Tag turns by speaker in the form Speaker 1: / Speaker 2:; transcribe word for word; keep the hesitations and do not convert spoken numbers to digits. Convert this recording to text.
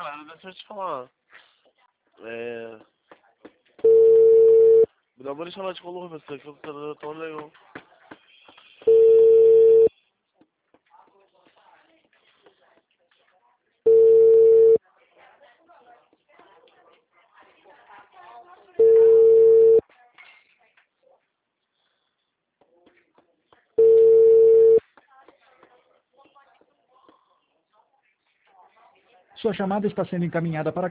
Speaker 1: cara, deixa eu te falar. É... Me dá uma deixa de color, você que você tá tão legal.
Speaker 2: Sua chamada está sendo encaminhada para